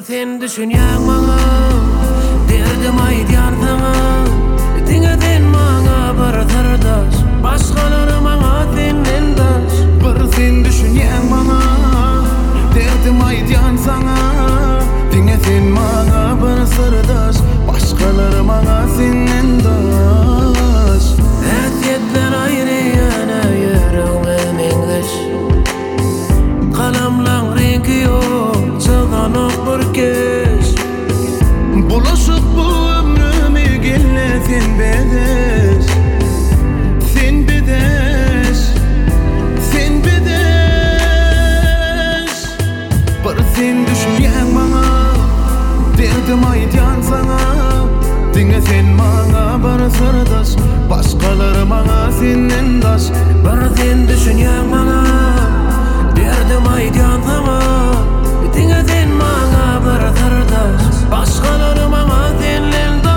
sen düşünýän maňa, derdim aýdýan saňa. Diňeden maňa bir sırdaş, başgalary maňa senden daş. Bir sen düşünýän maňa, derdim aýdýan saňa. Diňeden maňa bir sırdaş, başgalary maňa senden daş. Häsiýetler aýrýana ýüregime meňdeş. Kalamlaň rengi ýok, çyganok bir keş. Bulaşık bu ömrümi gelle sen bedeş. Sen bedeş, sen bedeş. Bir sen düşünýän maňa, derdim aýdýan saňa. Diňe sen maňa bir sırdaş, başgalary maňa senden daş. Bir sen düşünýän maňa, derdim aýdýan saňa. Diňeden maňa bir sırdaş, başgalary maňa senden daş.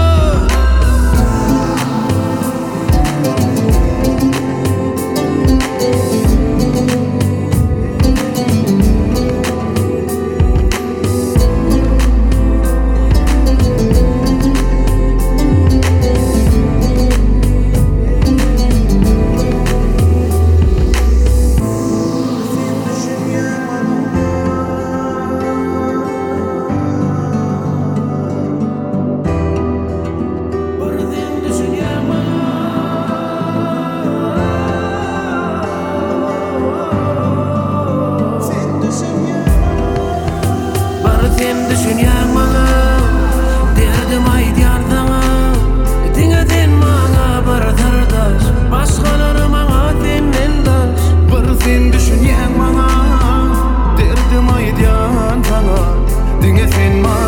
Sen düşünýän maňa, derdim aýdýan saňa. Diňeden maňa bir sırdaş, başgalary maňa senden daş. Bir sen düşünýän maňa, derdim aýdýan saňa. Diňe sen maňa